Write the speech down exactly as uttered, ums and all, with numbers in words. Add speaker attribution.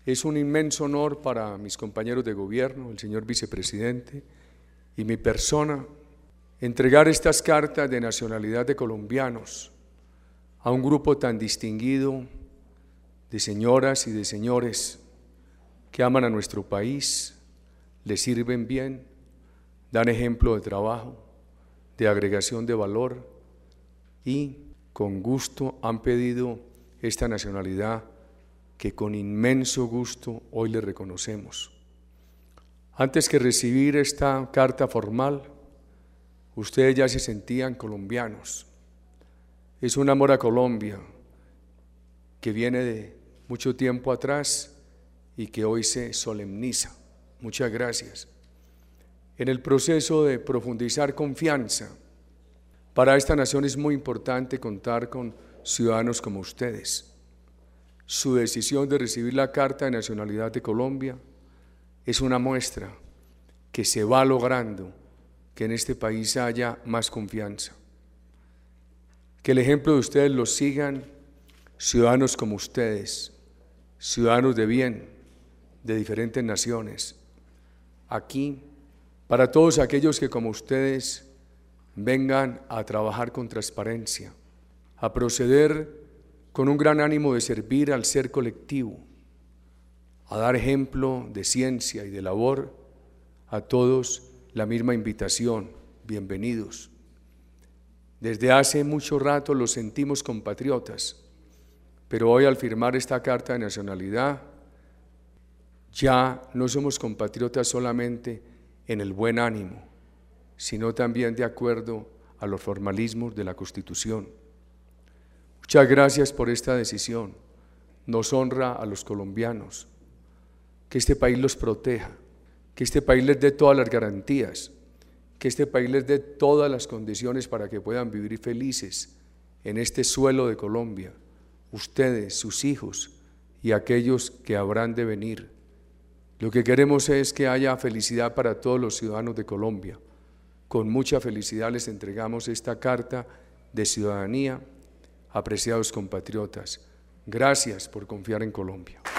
Speaker 1: Es un inmenso honor para mis compañeros de gobierno, el señor vicepresidente y mi persona, entregar estas cartas de nacionalidad de colombianos a un grupo tan distinguido de señoras y de señores que aman a nuestro país, le sirven bien, dan ejemplo de trabajo, de agregación de valor y con gusto han pedido esta nacionalidad que con inmenso gusto hoy le reconocemos. Antes que recibir esta carta formal, ustedes ya se sentían colombianos. Es un amor a Colombia que viene de mucho tiempo atrás y que hoy se solemniza. Muchas gracias. En el proceso de profundizar confianza, para esta nación es muy importante contar con ciudadanos como ustedes. Su decisión de recibir la Carta de Nacionalidad de Colombia es una muestra que se va logrando que en este país haya más confianza. Que el ejemplo de ustedes lo sigan ciudadanos como ustedes, ciudadanos de bien, de diferentes naciones. Aquí, para todos aquellos que como ustedes vengan a trabajar con transparencia, a proceder con un gran ánimo de servir al ser colectivo, a dar ejemplo de ciencia y de labor, a todos la misma invitación, bienvenidos. Desde hace mucho rato los sentimos compatriotas, pero hoy al firmar esta Carta de Nacionalidad, ya no somos compatriotas solamente en el buen ánimo, sino también de acuerdo a los formalismos de la Constitución. Muchas gracias por esta decisión, nos honra a los colombianos, que este país los proteja, que este país les dé todas las garantías, que este país les dé todas las condiciones para que puedan vivir felices en este suelo de Colombia, ustedes, sus hijos y aquellos que habrán de venir. Lo que queremos es que haya felicidad para todos los ciudadanos de Colombia. Con mucha felicidad les entregamos esta carta de ciudadanía. Apreciados compatriotas, gracias por confiar en Colombia.